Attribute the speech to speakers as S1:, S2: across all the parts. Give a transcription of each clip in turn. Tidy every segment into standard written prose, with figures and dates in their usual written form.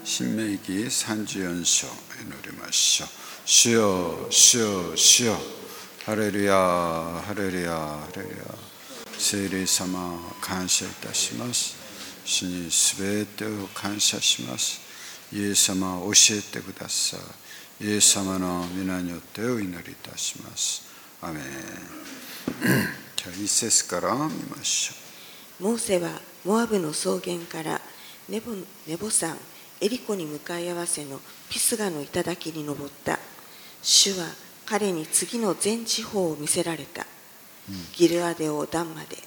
S1: 新明記34章祈りましょう。主よ、主よ、主よ、ハレルヤ、ハレルヤ、ハレルヤ。聖霊様、感謝いたします。主にすべてを感謝します。イエス様、教えてください。イエス様の皆によってお祈りいたします。アメン。じゃあ一節から見ましょ
S2: う。モーセはモアブの草原からネボ山エリコに向かい合わせのピスガの頂に登った。主は彼に次の全地方を見せられた。ギルアデオダンまで。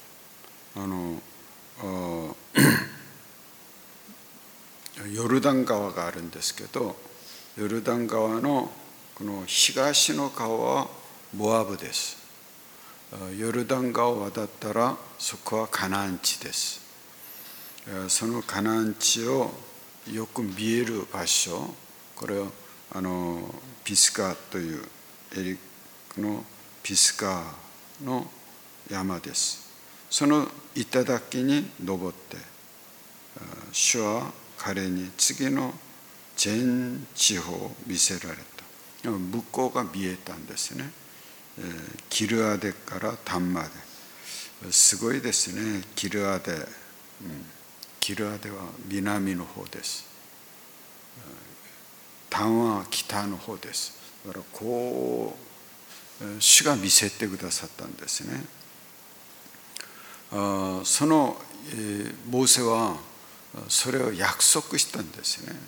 S1: ヨルダン川があるんですけど、ヨルダン川のこの東の川はモアブです。ヨルダン川を渡ったらそこはカナン地です。そのカナン地をよく見える場所、これをピスカというエリクのピスカの山です。その頂に登って主は彼に次の全地方を見せられた。向こうが見えたんですね。ギルアデからタンまで。すごいですね。ギルアデは南の方です。タンは北の方です。だからこう主が見せてくださったんですね。そのモーセはそれを約束したんですね。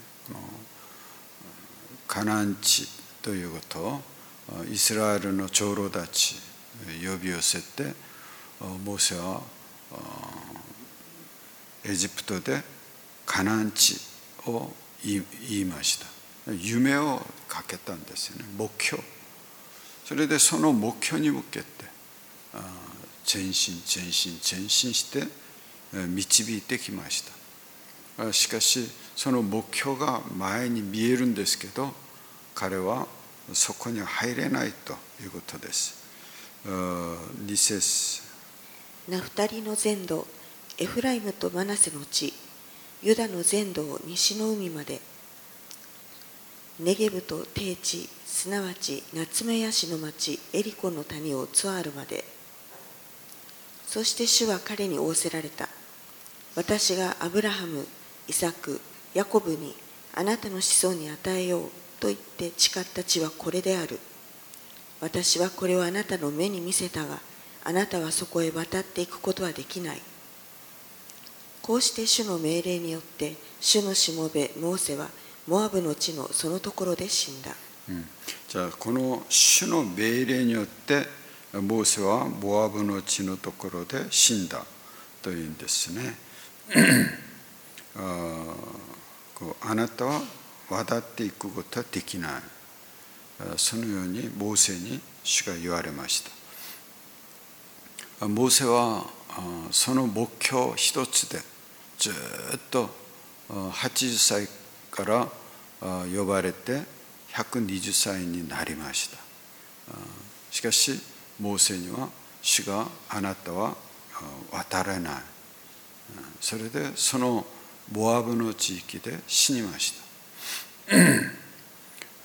S1: カナン地ということをイスラエルの長老たち呼び寄せて、モーセはエジプトでカナン地を言いました。夢をかけたんですよね。目標。それでその目標に向けて前進して導いてきました。しかしその目標が前に見えるんですけど、彼はそこには入れないということです。2節。
S2: ナフタリの全土、エフライムとマナセの地、ユダの全土を西の海まで、ネゲブと低地、すなわちナツメヤシの町エリコの谷をツアールまで。そして主は彼に仰せられた。私がアブラハム、イサク、ヤコブにあなたの子孫に与えようと言って誓った地はこれである。私はこれをあなたの目に見せたが、あなたはそこへ渡っていくことはできない。こうして主の命令によって主のしもべモーセはモアブの地のそのところで死んだ。
S1: じゃあこの主の命令によってモーセはモアブの地のところで死んだというんですね。あなたは渡っていくことはできない。そのようにモーセに主が言われました。モーセはその目標一つでずっと80歳から呼ばれて120歳になりました。しかしモーセには主があなたは渡れない。それでそのモアブの地域で死にました。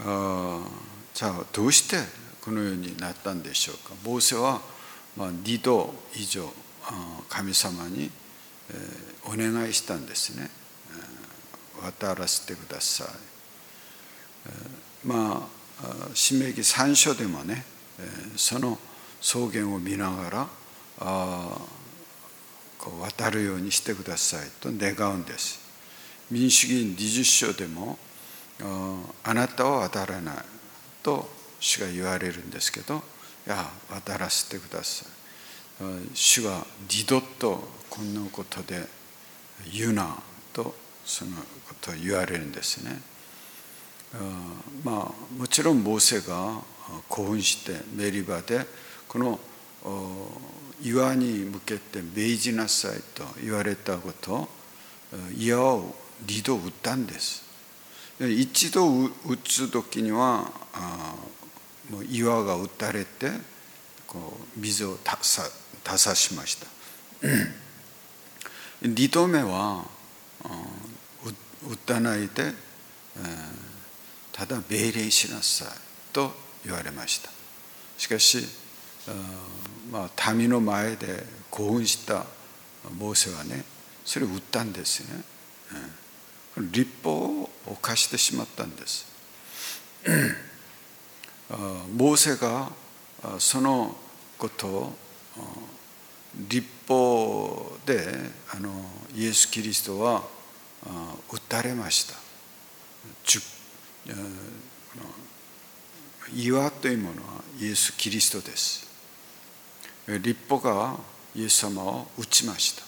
S1: じゃあどうしてこのようになったんでしょうか。モーセは2度以上神様にお願いしたんですね。渡らせてください。申命記3章でもね、その草原を見ながら渡るようにしてくださいと願うんです。民主記20章でもあなたは渡らないと主が言われるんですけど、いや渡らせてください。主が二度とこんなことで言うなとそのことを言われるんですね。もちろんモーセが興奮してメリバでこの岩に向けて命じなさいと言われたことを岩を2度打ったんです。一度打つ時にはもう岩が打たれて水を足さしました。2度目は打たないでただ命令しなさいと言われました。しかし民の前で興奮したモーセはね、それを打ったんですね。律法を犯してしまったんです。モーセがそのことを律法でイエス・キリストは打たれました。岩というものはイエス・キリストです。律法がイエス様を打ちました。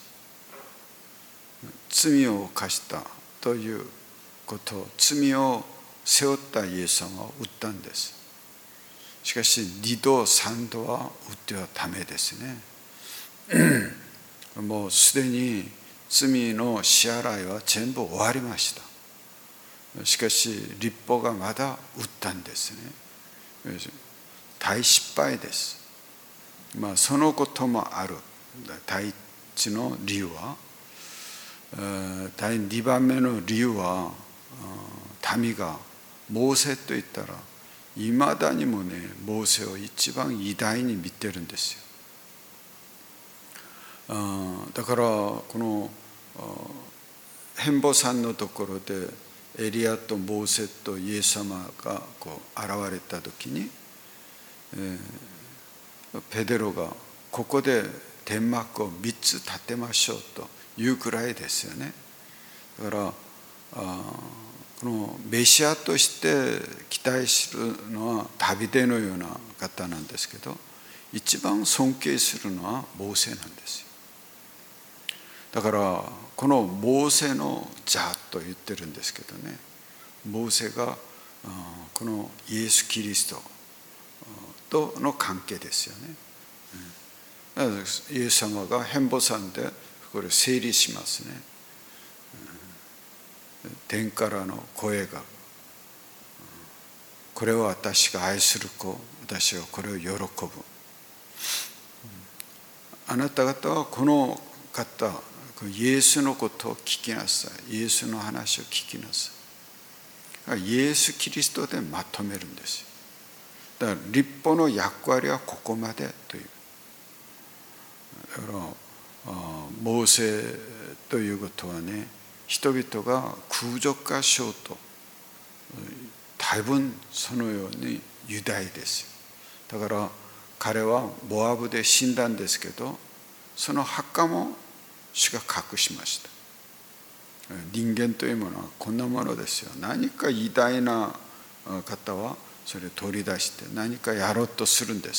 S1: 罪を犯したということ、罪を背負ったイエス様を打ったんです。しかし2度3度は打ってはダメですね。もうすでに罪の支払いは全部終わりました。しかし律法がまだ打ったんですね。大失敗です。そのこともある。第一の理由は、第2番目の理由は、民がモーセと言ったらいまだにもね、モーセを一番偉大に見てるんですよ。だからこの変貌山のところでエリアとモーセとイエス様が現れた時に、ペテロがここで天幕を3つ立てましょうというくらいですよね。だからこのメシアとして期待するのはダビデのような方なんですけど、一番尊敬するのはモーセなんですよ。だからこのモーセの座と言ってるんですけどね、モーセがこのイエス・キリストとの関係ですよね。イエス様が変貌山でこれを整理しますね。天からの声が、これは私が愛する子、私はこれを喜ぶ。あなた方はこの方、イエスのことを聞きなさい。イエスの話を聞きなさい。イエス・キリストでまとめるんですよ。だから律法の役割はここまでという。だからモーセということはね、人々が空辱化しようと、多分そのようにユダヤですよ。だから彼はモアブで死んだんですけど、その墓も主が隠しました。人間というものはこんなものですよ。何か偉大な方はそれを取り出して何かやろうとするんです。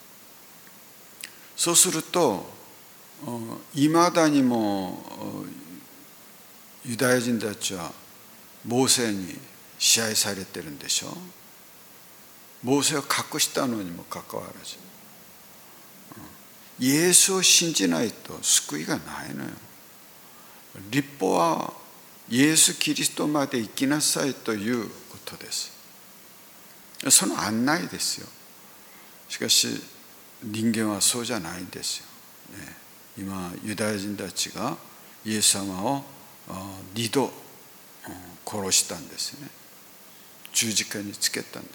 S1: そうするといまだにもユダヤ人たちはモーセに支配されてるんでしょ。モーセを隠したのにもかかわらず、イエスを信じないと救いがないのよ。律法はイエス・キリストまで生きなさいということです。その案内ですよ。しかし人間はそうじゃないんですよ。今ユダヤ人たちがイエス様を2度殺したんですね。十字架につけたんです。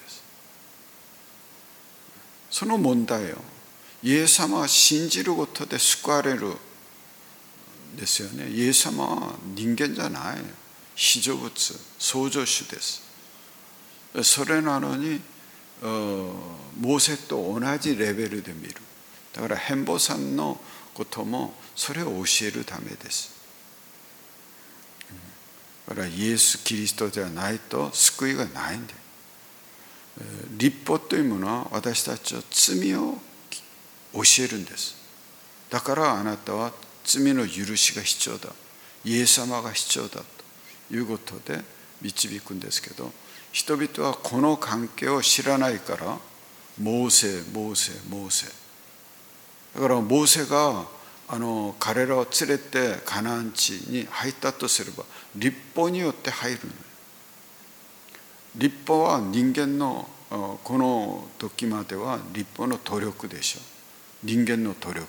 S1: その問題をイエス様は信じることで救われるんですよね。イエス様は人間じゃない、被造物、創造主です。それなのにモーセと同じレベルで見る。だから変貌山のこともそれを教えるためです。だからイエス・キリストではないと救いがないんで、律法というものは私たちは罪を教えるんです。だからあなたは罪の許しが必要だ、イエス様が必要だということで導くんですけど、人々はこの関係を知らないからモーセモーセモーセ。だからモーセが彼らを連れてカナン地に入ったとすれば律法によって入るの。律法は人間のこの時までは律法の努力でしょう。人間の努力。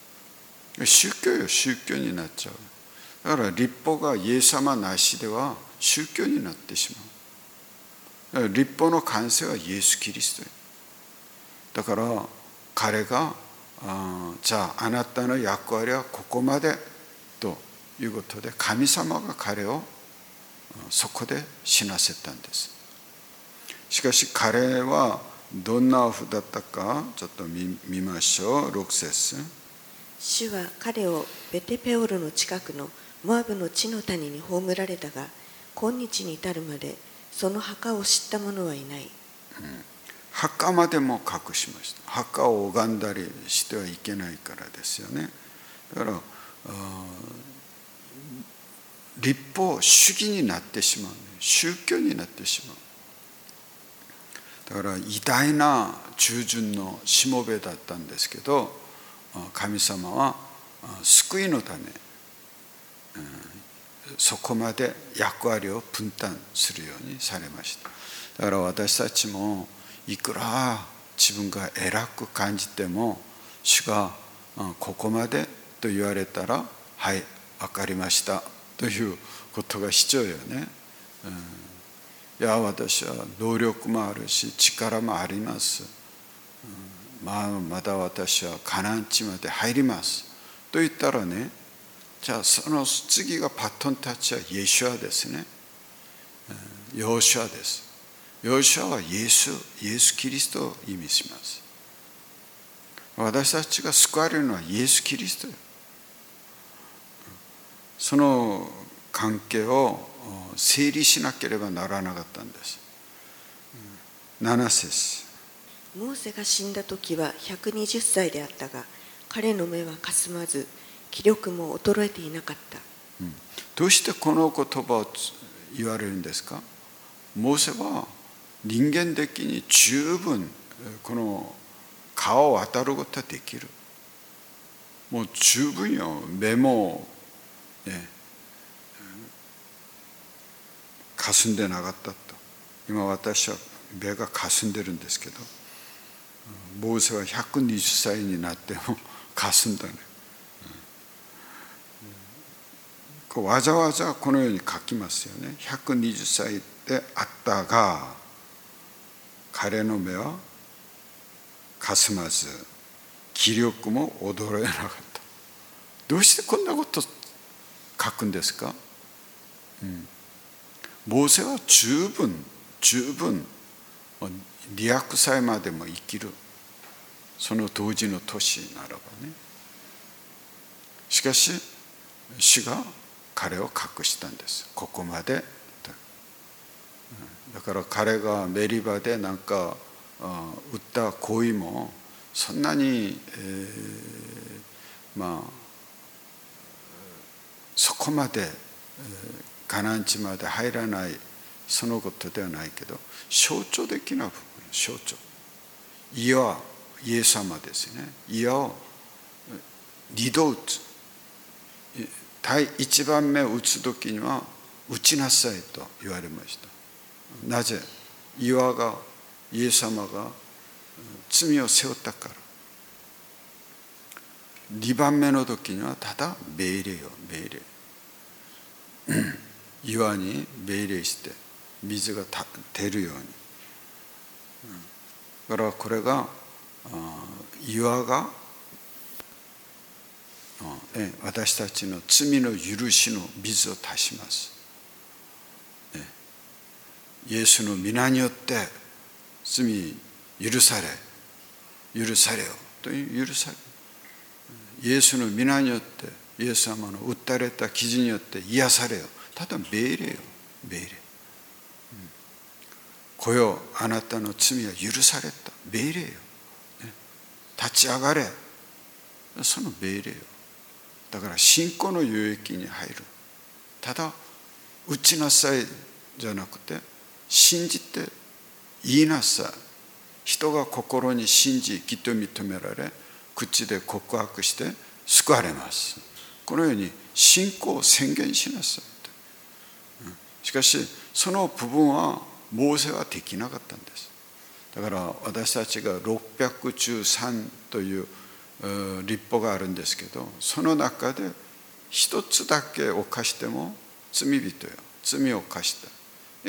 S1: 宗教よ、宗教になっちゃう。だから律法がイエス様なしでは宗教になってしまう。律法の完成はイエス・キリストだから彼がじゃああなたの役割はここまでということで、神様が彼をそこで死なせたんです。しかし彼はどんなオフだったかちょっと 見ましょう。6節。
S2: 主は彼をベテペオルの近くのモアブの地の谷に葬られたが、今日に至るまでその墓を知った者はいない。
S1: 墓までも隠しました。墓を拝んだりしてはいけないからですよね。だから律法主義になってしまう、宗教になってしまう。だから偉大な従順のしもべだったんですけど、神様は救いのためそこまで役割を分担するようにされました。だから私たちもいくら自分が偉く感じても、主がここまでと言われたら、はい分かりましたということが必要よね。いや私は能力もあるし力もあります、まだ私はカナン地まで入りますと言ったらね、じゃあその次がバトンタッチはイエシュアですね。ヨシュアです。ヨシュアはイエス・キリストを意味します。私たちが救われるのはイエス・キリストよ。その関係を整理しなければならなかったんです。7節。
S2: モーセが死んだ時は120歳であったが、彼の目はかすまず気力も衰えていなかった。
S1: どうしてこの言葉を言われるんですか。モーセは人間的に十分この川を渡ることはできる。もう十分よ。目もかすんでなかったと。今私は目がかすんでるんですけど、モーセは120歳になってもかすんだね。わざわざこのように書きますよね。120歳であったが彼の目はかすまず気力も衰えなかった。どうしてこんなこと書くんですか。モーセは十分200歳までも生きる、その当時の年ならばね。しかし主が彼を隠したんです。ここまで。だから彼がメリバでなんか打った行為もそんなに、そこまでカナン地まで入らないそのことではないけど、象徴的な部分、象徴。イエス様ですね。イヤを2度打つ。第1番目を打つ時には打ちなさいと言われました。なぜ。イエス様が罪を背負ったから。2番目の時にはただ命令よ、命令。岩に命令して水が出るように。だからこれが岩が私たちの罪の許しの水を足します。イエスの皆によって罪許されよという許され。イエスの皆によってイエス様の打たれた傷によって癒されよ。ただ命令よ、命令。来よ、あなたの罪は許された。命令よ。立ち上がれ。その命令よ。だから信仰の領域に入る。ただ打ちなさいじゃなくて、信じて言いなさい。人が心に信じ義と認められ、口で告白して救われます。このように信仰を宣言しなさい。しかしその部分はモーセはできなかったんです。だから私たちが613という律法があるんですけど、その中で一つだけ犯しても罪人よ、 罪を犯した。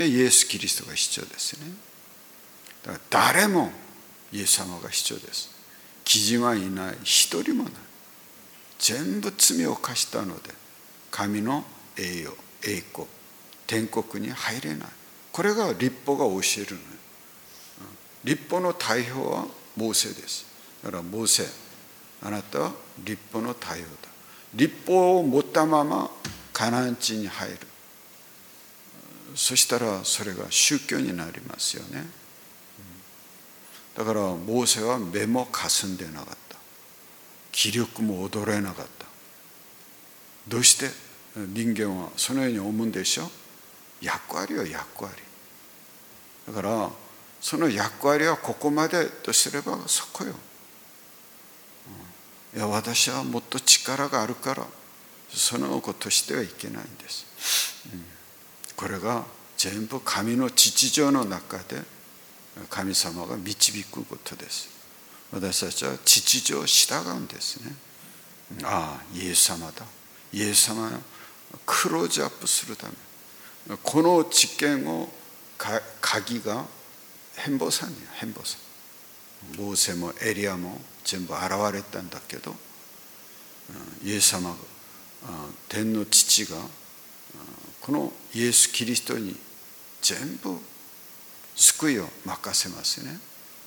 S1: イエス・キリストが必要ですね。だから誰もイエス様が必要です。基人はいない、一人もない。全部罪を犯したので、神の栄誉、栄光、天国に入れない。これが律法が教えるの。律法の代表はモーセです。だからモーセ、あなたは律法の代表だ。律法を持ったままカナン地に入る。そしたらそれが宗教になりますよね。だからモーセは目もかすんでなかった。気力も踊れなかった。どうして人間はそのように思うんでしょう。役割は役割。だからその役割はここまでとすればそこよ。いや私はもっと力があるからそのことしてはいけないんです。これが全部神の秩序の中で神様が導くことです。私たちは秩序を従うんですね。ああ、イエス様だ。イエス様をクローズアップするため。この知見を鍵が変貌さんに変貌さん。モーセもエリアも全部現れたんだけど、イエス様が天の父がこのイエス・キリストに全部救いを任せますね。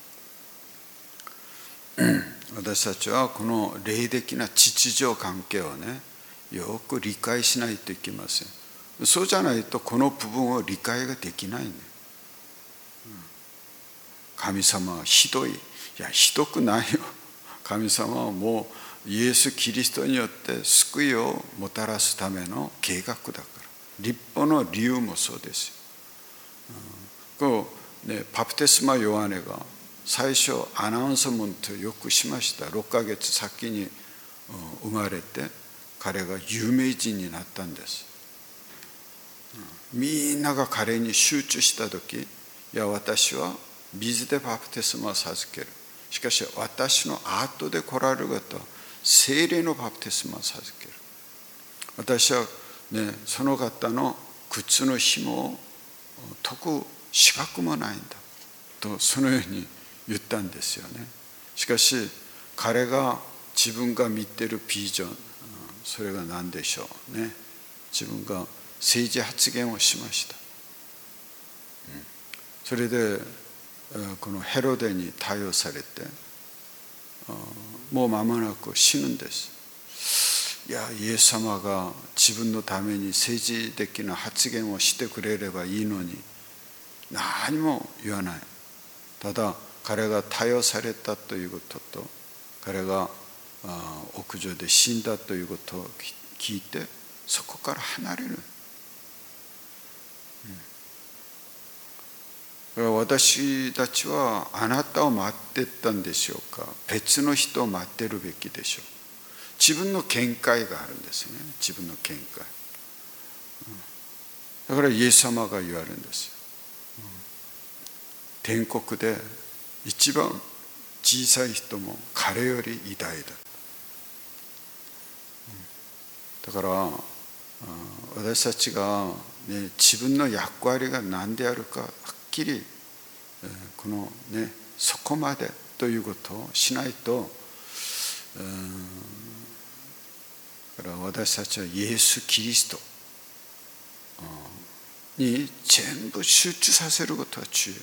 S1: 私たちはこの霊的な秩序関係をね、よく理解しないといけません。そうじゃないとこの部分を理解ができないね。神様はひどい。いや、ひどくないよ。神様はもうイエス・キリストによって救いをもたらすための計画だから。律法の理由もそうですよ。バプテスマヨハネが最初アナウンスメントをよくしました。6ヶ月先に生まれて彼が有名人になったんです。みんなが彼に集中した時、いや私は水でバプテスマを授ける。しかし私の後で来られる方は聖霊のバプテスマを授ける。私はね、その方の靴の紐を解く資格もないんだとそのように言ったんですよね。しかし彼が自分が見ているビジョン、それが何でしょうね。自分が政治発言をしました。それでこのヘロデに逮捕されてもう間もなく死ぬんです。いや、イエス様が自分のために政治的な発言をしてくれればいいのに何も言わない。ただ彼が逮捕されたということと彼が屋上で死んだということを聞いてそこから離れる。私たちはあなたを待ってたんでしょうか、別の人を待ってるべきでしょう。自分の見解があるんですね。自分の見解。だからイエス様が言われるんですよ。天国で一番小さい人も彼より偉大だ。だから私たちが、ね、自分の役割が何であるかはっきりこのねそこまでということをしないと、だから私たちはイエス・キリストに全部集中させることは重要。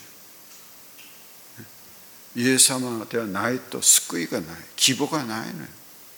S1: イエス様ではないと救いがない、希望がないのよ。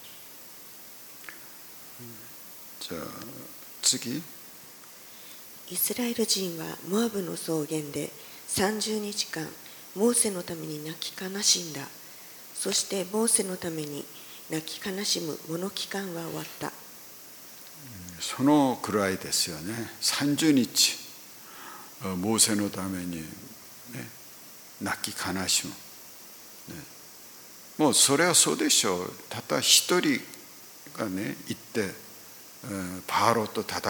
S1: じゃあ次。
S2: イスラエル人はモアブの草原で30日間モーセのために泣き悲しんだ。そしてモーセのために泣き悲しむ物期間は終わった。
S1: そのくらいですよね。30日モーセのために、ね、泣き悲しむ、ね、もうそれはそうでしょう。ただ一人がね行ってパーロと戦って、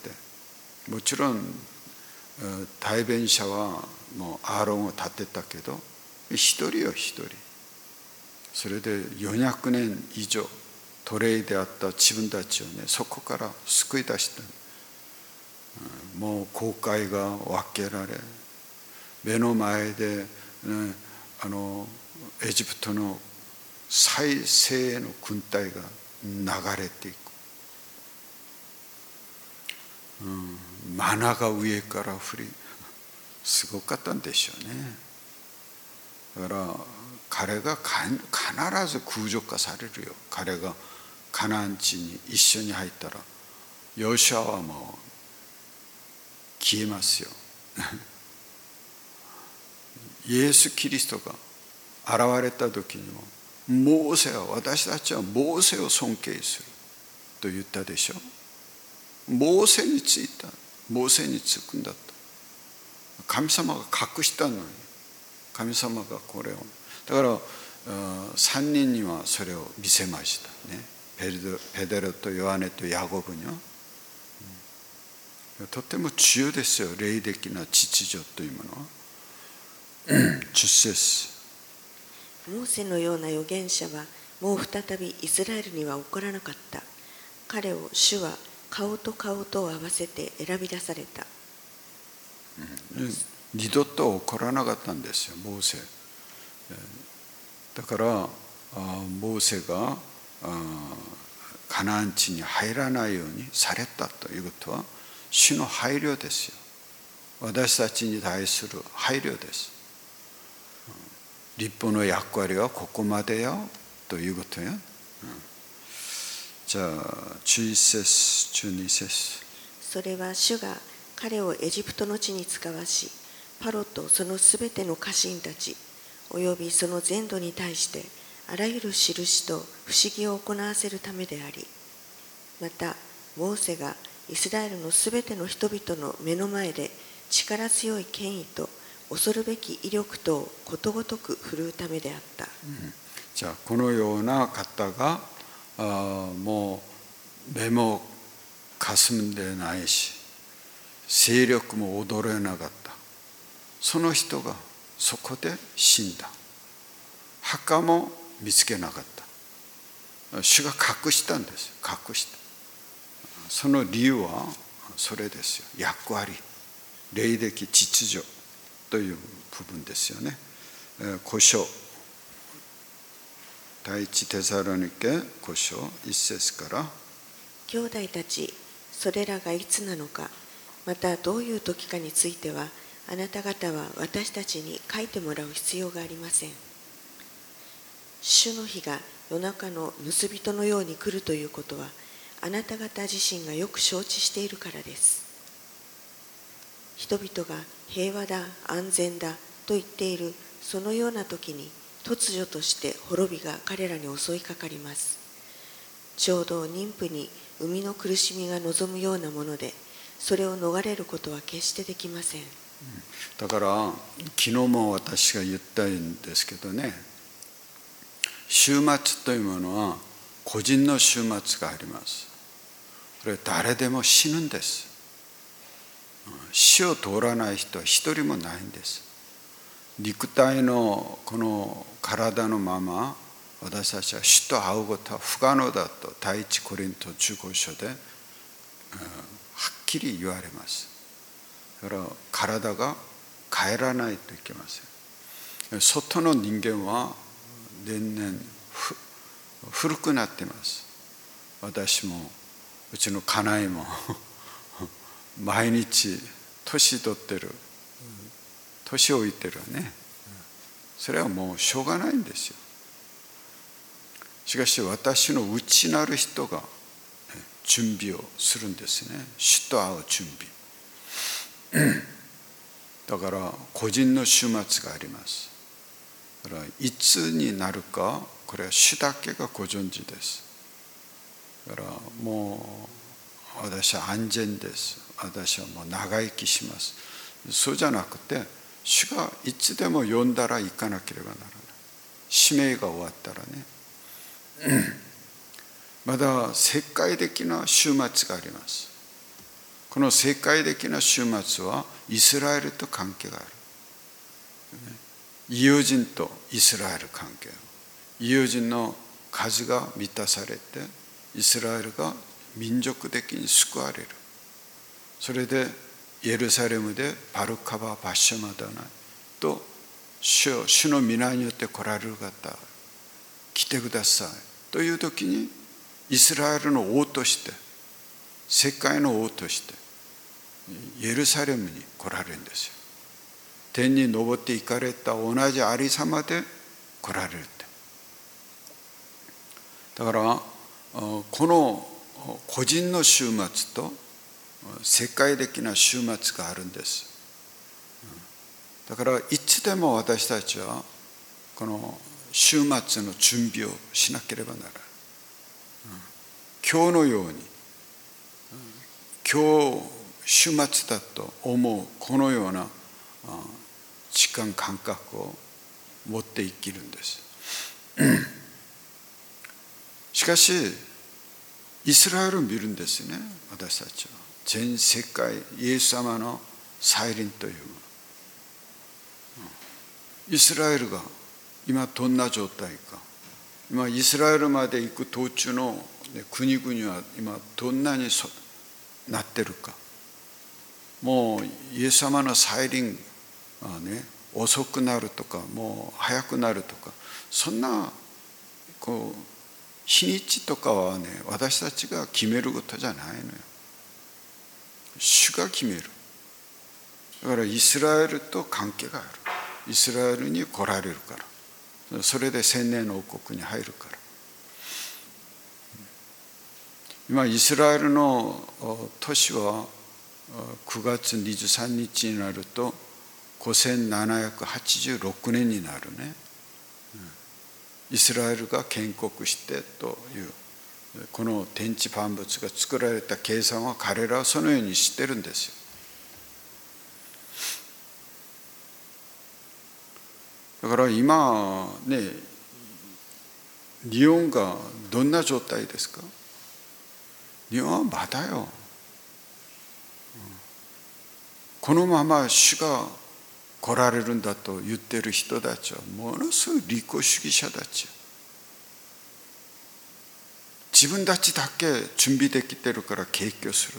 S1: もちろん代弁者はもうアーロンを立てたけど一人よ一人。それで400年以上奴隷であった自分たちをねそこから救い出した。 もう航海が分けられ、目の前で、エジプトの最精鋭の軍隊が流れていく、マナが上から降り、すごかったんでしょうね。だから彼が必ず空辱化されるよ。彼がカナン地に一緒に入ったらヨシュアはもう消えますよ。イエス・キリストが現れた時にも、モーセは、私たちはモーセを尊敬すると言ったでしょ。モーセについた、モーセにつくんだと。神様が隠したのに、神様がこれを、だから3人にはそれを見せましたね。ペテロとヨハネとヤコブには、とても重要ですよ、霊的な秩序というものは。10節、
S2: モーセのような預言者はもう再びイスラエルには起こらなかった。彼を主は顔と顔とを合わせて選び出された。
S1: 二度と起こらなかったんですよ、モーセ。だからモーセがカナン地に入らないようにされたということは、主の配慮ですよ。私たちに対する配慮です。立法の役割はここまでよということよ。じゃあ11節12節、
S2: それは主が彼をエジプトの地に使わし、パロとそのすべての家臣たちおよびその全土に対してあらゆる印と不思議を行わせるためであり、またモーセがイスラエルのすべての人々の目の前で力強い権威と恐るべき威力とをことごとく振るうためであった。
S1: じゃあこのような方がもう目もかすんでないし、勢力も衰えなかった、その人がそこで死んだ。墓も見つけなかった。主が隠したんです。隠した。その理由はそれですよ。役割、霊的秩序という部分ですよね。5章、第一テサロニケ5章1節から、
S2: 兄弟たち、それらがいつなのか、またどういう時かについては、あなた方は私たちに書いてもらう必要がありません。主の日が夜中の盗人のように来るということは、あなた方自身がよく承知しているからです。人々が平和だ、安全だと言っているそのような時に、突如として滅びが彼らに襲いかかります。ちょうど妊婦に産みの苦しみが望むようなもので、それを逃れることは決してできません。
S1: だから昨日も私が言ったんですけどね、終末というものは個人の終末があります。これ誰でも死ぬんです。死を通らない人は一人もないんです。肉体のこの体のまま私たちは主と会うことは不可能だと第一コリント15章ではっきり言われます。だから体が帰らないといけません。外の人間は年々古くなっています。私もうちの家内も毎日年取ってる、年老いてるね。それはもうしょうがないんですよ。しかし私の内なる人が準備をするんですね。主と会う準備。だから個人の終末があります。だからいつになるか、これは主だけがご存知です。だからもう私は安全です。私はもう長生きします。そうじゃなくて、主がいつでも呼んだら行かなければならない。使命が終わったらね。まだ世界的な終末があります。この世界的な終末はイスラエルと関係がある。異邦人とイスラエル関係。異邦人の数が満たされて、イスラエルが民族的に救われる。 それでエルサレムでバルカババシャマダナと主の皆によって来られる方来てくださいという時に、イスラエルの王として世界の王としてエルサレムに来られるんですよ。天に昇って行かれた同じありさまで来られるって。だからこの個人の終末と世界的な終末があるんです。だからいつでも私たちはこの終末の準備をしなければならない。今日のように今日終末だと思うこのような時間感覚を持って生きるんです。しかしイスラエルを見るんですね、私たちは。全世界イエス様の再臨というもの。イスラエルが今どんな状態か、今イスラエルまで行く途中の国々は今どんなになってるか。もうイエス様の再臨はね、遅くなるとかもう早くなるとか、そんな日にちとかはね、私たちが決めることじゃないのよ。主が決める。だからイスラエルと関係がある。イスラエルに来られるから、それで千年の王国に入るから。今イスラエルの年は9月23日になると5786年になるね。イスラエルが建国してというこの天地万物が作られた計算は彼らはそのように知ってるんですよ。だから今ね、日本がどんな状態ですか。日本はまだよ。このまま主が来られるんだと言ってる人たちはものすごい利己主義者たち。自分たちだけ準備できてるから景気をす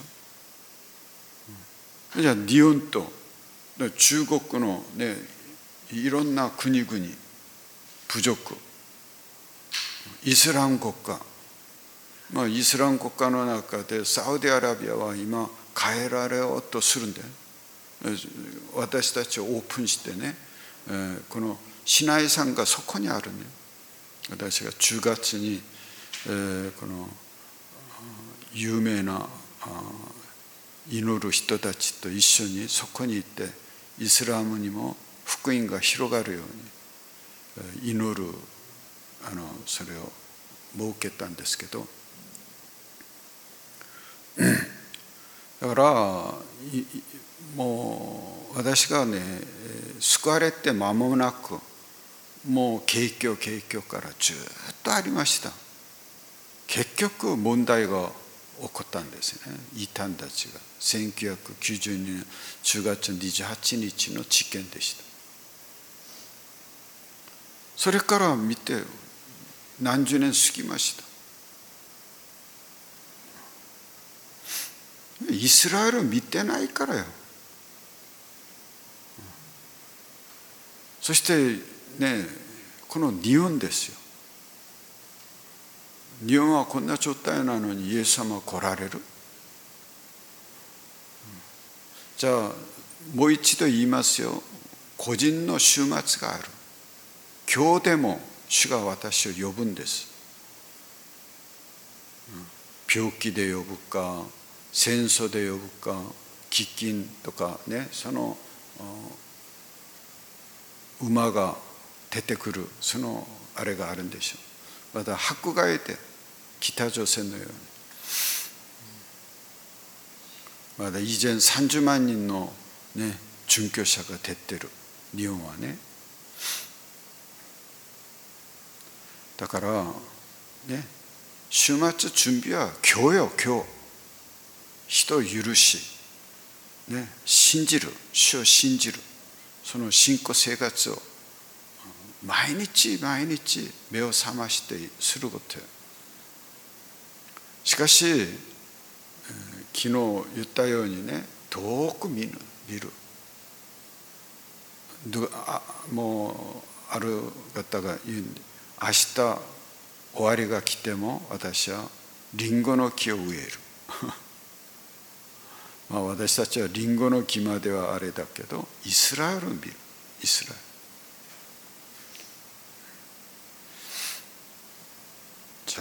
S1: る。じゃあ日本と中国のね、いろんな国々、部族、イスラム国家、イスラム国家の中でサウジアラビアは今変えられようとするんだよ。私たちをオープンしてね、このシナイ山がそこにあるね。私が10月にこの有名な祈る人たちと一緒にそこに行って、イスラムにも福音が広がるように祈るそれを設けたんですけど、だからもう私がね、救われて間もなくもう景況からずっとありました。結局問題が起こったんですね。異端たちが1992年10月28日の事件でした。それから見て何十年過ぎました。イスラエルを見てないからよ。そしてね、この日本ですよ。日本はこんな状態なのにイエス様は来られる。じゃあもう一度言いますよ。個人の終末がある。今日でも主が私を呼ぶんです。病気で呼ぶか、戦争で呼ぶか、飢饉とかね、その馬が出てくるそのあれがあるんでしょう。また迫害で北朝鮮のように、まだ以前30万人のね殉教者が出てる日本はね。だからね、終末準備は今日よ、今日。人を許し、ね、信じる、主を信じる、その信仰生活を毎日毎日目を覚ましてすることよ。しかし昨日言ったようにね、遠く見る。もうある方が言うんで、明日終わりが来ても私はリンゴの木を植える私たちはリンゴの木まではあれだけど、イスラエルを見る。イスラエル。じゃ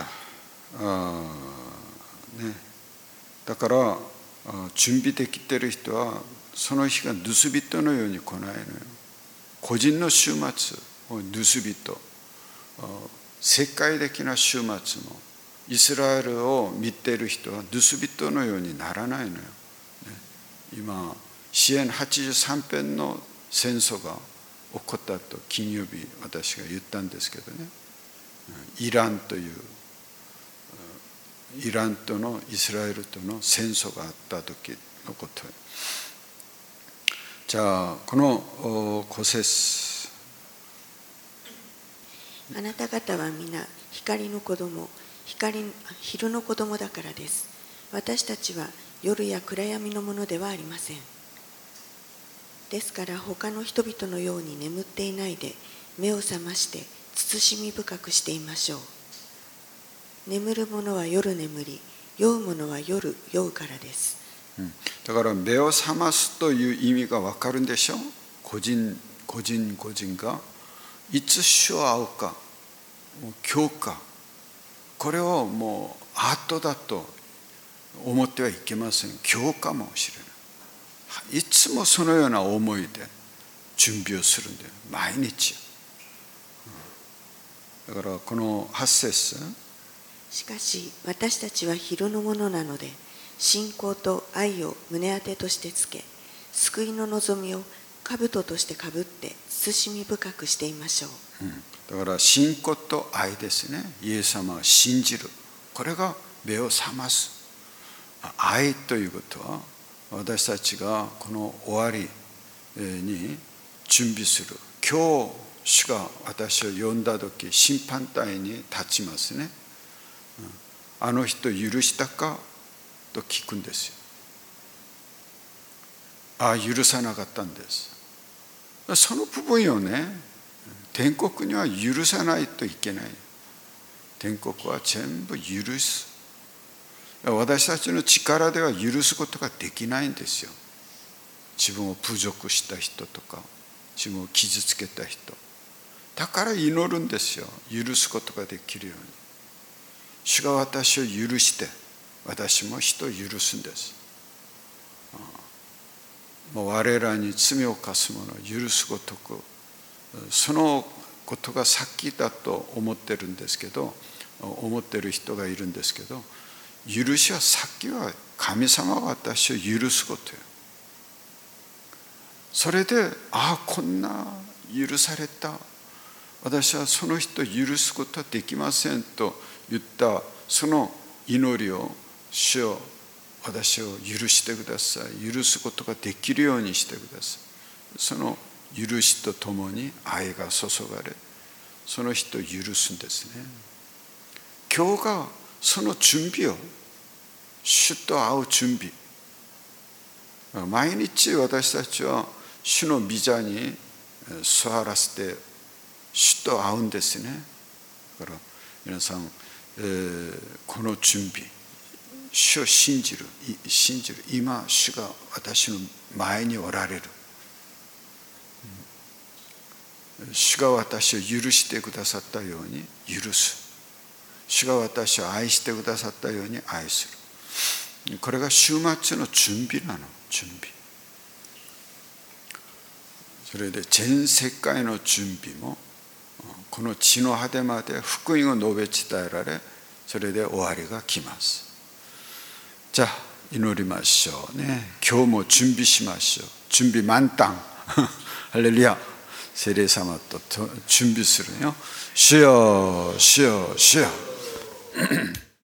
S1: あね、だから準備できてる人はその日が盗人のように来ないのよ。個人の週末を盗人、世界的な週末もイスラエルを見ている人は盗人のようにならないのよ。今詩編83編の戦争が起こったと金曜日私が言ったんですけどね、イランとのイスラエルとの戦争があった時のこと。じゃあこの5節、
S2: あなた方は皆光の子供、昼の子供だからです。私たちは夜や暗闇のものではありません。ですから他の人々のように眠っていないで、目を覚まして慎み深くしていましょう。眠る者は夜眠り、酔う者は夜酔うからです。
S1: だから目を覚ますという意味が分かるんでしょ。個人がいつ主を会うか、もう今日か、これをもう後だと思ってはいけません。今日かもしれない。いつもそのような思いで準備をするんだよ、毎日。だからこの8節、
S2: しかし私たちは昼のものなので、信仰と愛を胸当てとしてつけ、救いの望みを兜としてかぶって慎み深くしていましょう。
S1: だから信仰と愛ですね。イエス様を信じる、これが目を覚ます。愛ということは私たちがこの終わりに準備する。今日主が私を呼んだ時、審判台に立ちますね。あの人許したかと聞くんですよ。許さなかったんです。その部分をね、天国には許さないといけない。天国は全部許す。私たちの力では許すことができないんですよ。自分を侮辱した人とか、自分を傷つけた人。だから祈るんですよ。許すことができるように。主が私を許して、私も人を許すんです。もう我らに罪を犯す者を許すごとく、そのことが先だと思ってるんですけど、思ってる人がいるんですけど、許しは先は神様が私を許すことよ。それでこんな許された、私はその人を許すことはできませんと言ったその祈りを、主よ私を許してください、許すことができるようにしてください。その許しとともに愛が注がれ、その人を許すんですね。今日がその準備を、主と会う準備。毎日私たちは主の御座に座らせて主と会うんですね。だから皆さん、この準備、主を信じる。今主が私の前におられる。主が私を許してくださったように許す。主が私を愛してくださったように愛する。これが週末の準備なの。準備。それで全世界の準備もこの地の果てまで福音を述べ伝えられ、それで終わりが来ます。じゃあ祈りましょうね。今日も準備しましょう。準備満タンハレルヤ。聖霊様と準備するよ。主よ主よ主よ